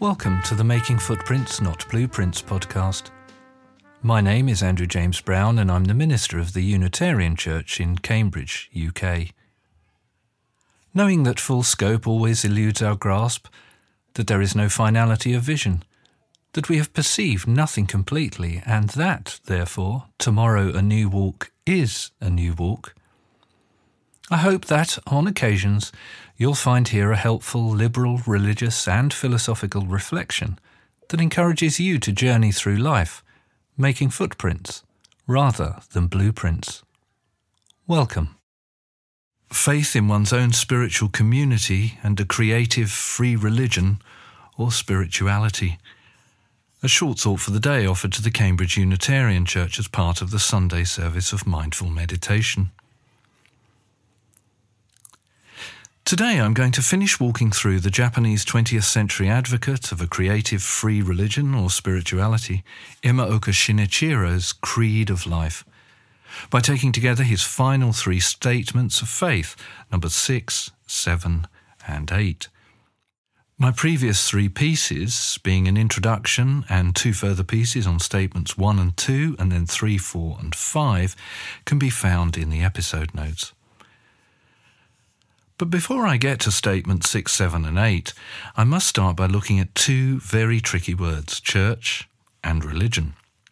Welcome to the Making Footprints, Not Blueprints podcast. My name is Andrew James Brown and I'm the minister of the Unitarian Church in Cambridge, UK. Knowing that full scope always eludes our grasp, that there is no finality of vision, that we have perceived nothing completely, and that, therefore, tomorrow a new walk is a new walk, I hope that, on occasions, you'll find here a helpful, liberal, religious and philosophical reflection that encourages you to journey through life, making footprints rather than blueprints. Welcome. Faith in one's own spiritual community and a creative, free religion or spirituality. A short thought for the day offered to the Cambridge Unitarian Church as part of the Sunday service of mindful meditation. Today I'm going to finish walking through the Japanese 20th century advocate of a creative free religion or spirituality, Imaoka Shinichiro's Creed of Life, by taking together his final three statements of faith, numbers 6, 7 and 8. My previous three pieces, being an introduction and two further pieces on statements 1 and 2 and then 3, 4 and 5, can be found in the episode notes. But before I get to statements 6, 7 and 8, I must start by looking at two very tricky words, church and religion.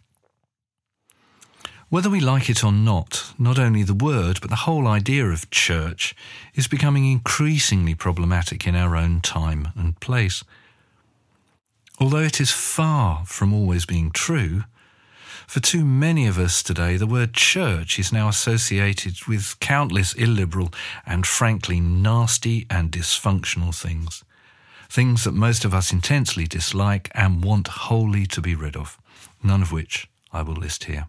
Whether we like it or not only the word but the whole idea of church is becoming increasingly problematic in our own time and place. Although it is far from always being true, for too many of us today, the word church is now associated with countless illiberal and frankly nasty and dysfunctional things. Things that most of us intensely dislike and want wholly to be rid of, none of which I will list here.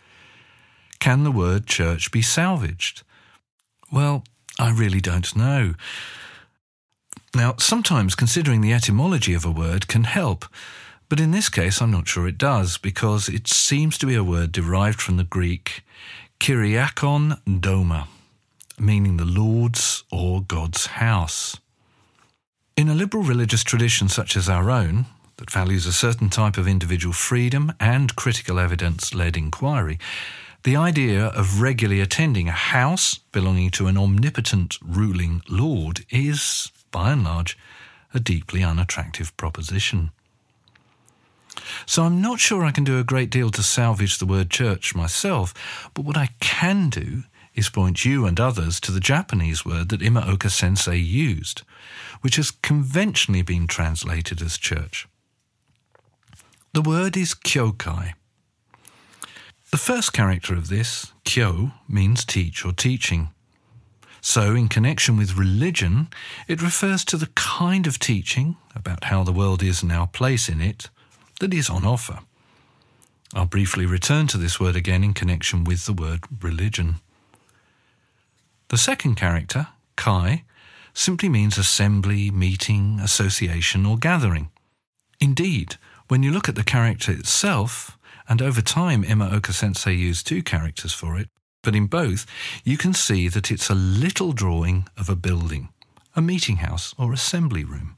Can the word church be salvaged? Well, I really don't know. Now, sometimes considering the etymology of a word can help, but in this case, I'm not sure it does, because it seems to be a word derived from the Greek Kyriakon Doma, meaning the Lord's or God's house. In a liberal religious tradition such as our own, that values a certain type of individual freedom and critical evidence-led inquiry, the idea of regularly attending a house belonging to an omnipotent ruling Lord is, by and large, a deeply unattractive proposition. So I'm not sure I can do a great deal to salvage the word church myself, but what I can do is point you and others to the Japanese word that Imaoka Sensei used, which has conventionally been translated as church. The word is kyokai. The first character of this, kyo, means teach or teaching. So, in connection with religion, it refers to the kind of teaching about how the world is and our place in it that is on offer. I'll briefly return to this word again in connection with the word religion. The second character, kai, simply means assembly, meeting, association or gathering. Indeed, when you look at the character itself, and over time Imaoka Sensei used two characters for it, but in both you can see that it's a little drawing of a building, a meeting house or assembly room.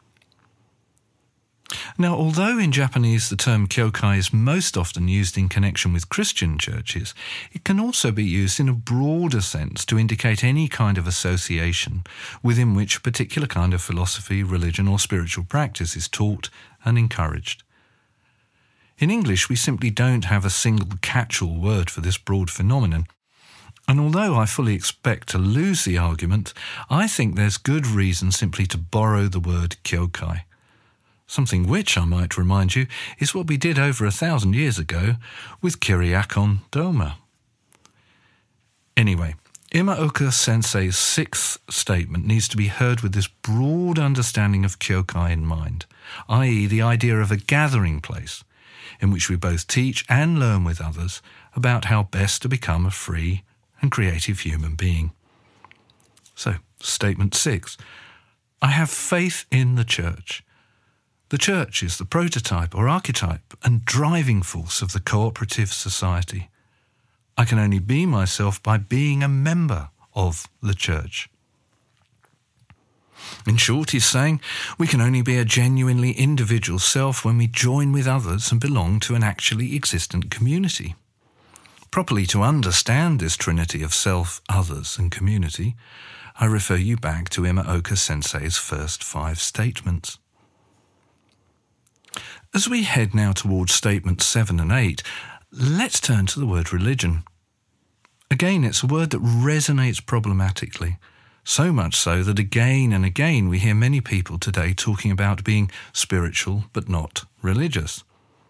Now, although in Japanese the term kyokai is most often used in connection with Christian churches, it can also be used in a broader sense to indicate any kind of association within which a particular kind of philosophy, religion or spiritual practice is taught and encouraged. In English, we simply don't have a single catch-all word for this broad phenomenon, and although I fully expect to lose the argument, I think there's good reason simply to borrow the word kyokai. Something which, I might remind you, is what we did over 1,000 years ago with Kyriakon Doma. Anyway, Imaoka Sensei's sixth statement needs to be heard with this broad understanding of kyokai in mind, i.e. the idea of a gathering place in which we both teach and learn with others about how best to become a free and creative human being. So, statement 6. I have faith in the church. The church is the prototype or archetype and driving force of the cooperative society. I can only be myself by being a member of the church. In short, he's saying we can only be a genuinely individual self when we join with others and belong to an actually existent community. Properly to understand this trinity of self, others, and community, I refer you back to Imaoka Sensei's first 5 statements. As we head now towards statements 7 and 8, let's turn to the word religion. Again, it's a word that resonates problematically, so much so that again and again we hear many people today talking about being spiritual but not religious.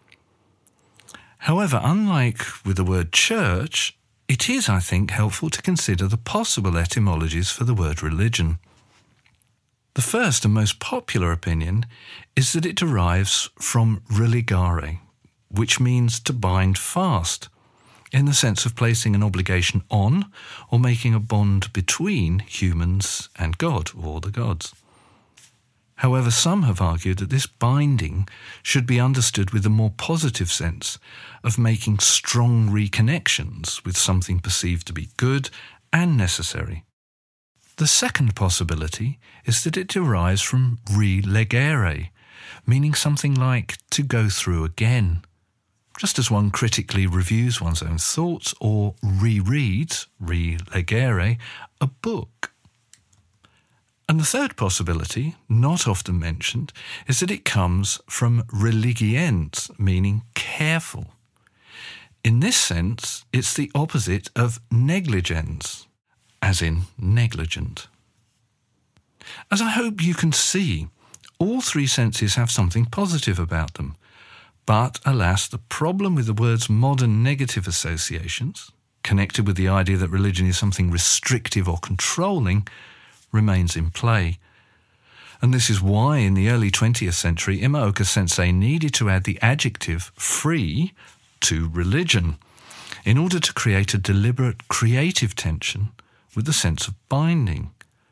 However, unlike with the word church, it is, I think, helpful to consider the possible etymologies for the word religion. The first and most popular opinion is that it derives from religare, which means to bind fast, in the sense of placing an obligation on or making a bond between humans and God or the gods. However, some have argued that this binding should be understood with a more positive sense of making strong reconnections with something perceived to be good and necessary. The second possibility is that it derives from relegere, meaning something like to go through again, just as one critically reviews one's own thoughts or rereads, relegere, a book. And the third possibility, not often mentioned, is that it comes from religiens, meaning careful. In this sense, it's the opposite of negligens, as in negligent. As I hope you can see, all 3 senses have something positive about them. But, alas, the problem with the word's modern negative associations, connected with the idea that religion is something restrictive or controlling, remains in play. And this is why in the early 20th century, Imaoka Sensei needed to add the adjective free to religion in order to create a deliberate creative tension with the sense of binding.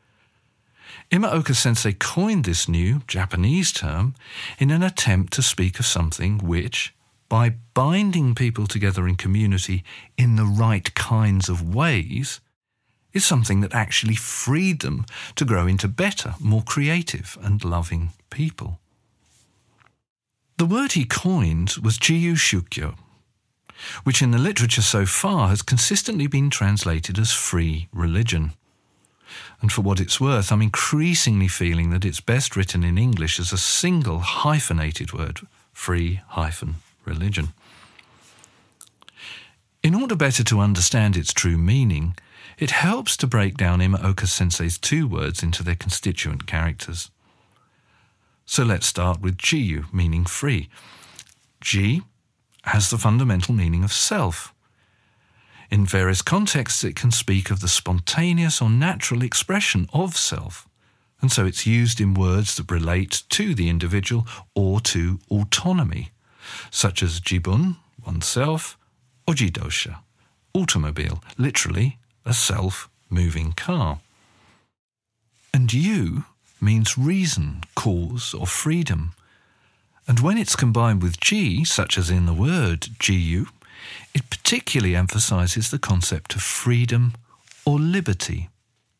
Imaoka Sensei coined this new Japanese term in an attempt to speak of something which, by binding people together in community in the right kinds of ways, is something that actually freed them to grow into better, more creative and loving people. The word he coined was Jiyu Shukyo, which in the literature so far has consistently been translated as free religion. And for what it's worth, I'm increasingly feeling that it's best written in English as a single hyphenated word, free-religion. In order better to understand its true meaning, it helps to break down Imaoka Sensei's 2 words into their constituent characters. So let's start with Jiyu, meaning free. Ji has the fundamental meaning of self. In various contexts, it can speak of the spontaneous or natural expression of self, and so it's used in words that relate to the individual or to autonomy, such as jibun, oneself, or jidosha, automobile, literally a self-moving car. And yu means reason, cause, or freedom. And when it's combined with ji, such as in the word jiyu, it particularly emphasizes the concept of freedom or liberty.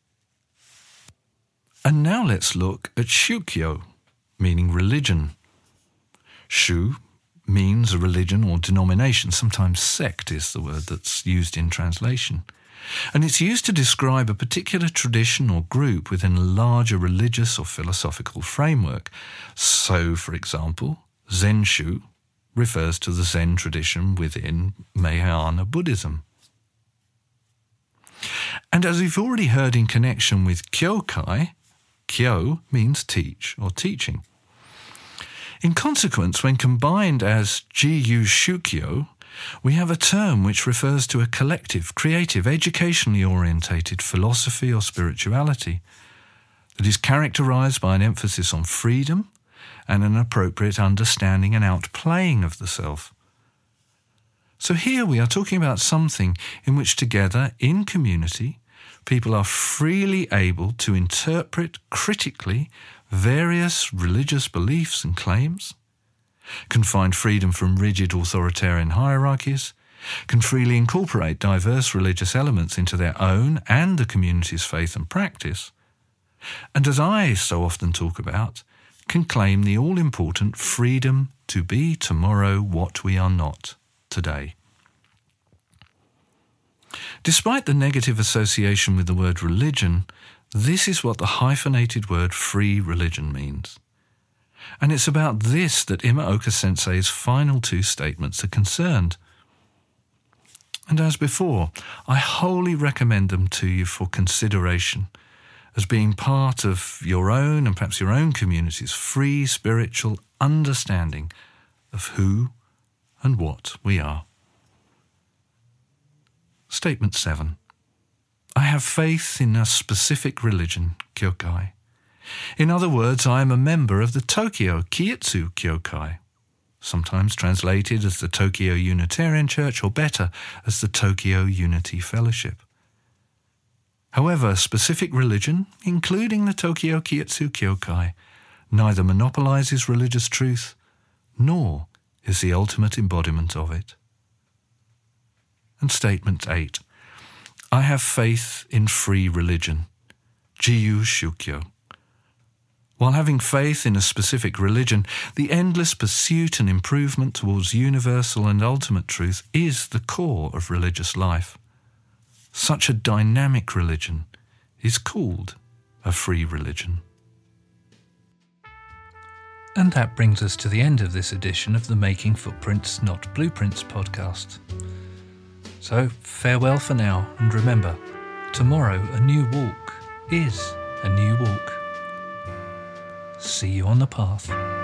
And now let's look at shukyo, meaning religion. Shu means a religion or denomination, sometimes sect is the word that's used in translation. And it's used to describe a particular tradition or group within a larger religious or philosophical framework. So, for example, Zenshu refers to the Zen tradition within Mahayana Buddhism. And as we've already heard in connection with Kyokai, Kyo means teach or teaching. In consequence, when combined as Jiyu Shukyo, we have a term which refers to a collective, creative, educationally orientated philosophy or spirituality that is characterized by an emphasis on freedom and an appropriate understanding and outplaying of the self. So here we are talking about something in which together, in community, people are freely able to interpret critically various religious beliefs and claims, can find freedom from rigid authoritarian hierarchies, can freely incorporate diverse religious elements into their own and the community's faith and practice, And as I so often talk about, can claim the all-important freedom to be tomorrow what we are not today. Despite the negative association with the word religion, this is what the hyphenated word free religion means. And it's about this that Imaoka Sensei's final two statements are concerned. And as before, I wholly recommend them to you for consideration as being part of your own and perhaps your own community's free spiritual understanding of who and what we are. Statement 7. I have faith in a specific religion, Kyokai. In other words, I am a member of the Tokyo Kiitsu Kyokai, sometimes translated as the Tokyo Unitarian Church, or better, as the Tokyo Unity Fellowship. However, specific religion, including the Tokyo Kiitsu Kyokai, neither monopolizes religious truth, nor is the ultimate embodiment of it. And statement 8. I have faith in free religion, Jiyu Shukyo. While having faith in a specific religion, the endless pursuit and improvement towards universal and ultimate truth is the core of religious life. Such a dynamic religion is called a free religion. And that brings us to the end of this edition of the Making Footprints, Not Blueprints podcast. So farewell for now, and remember, tomorrow a new walk is a new walk. See you on the path.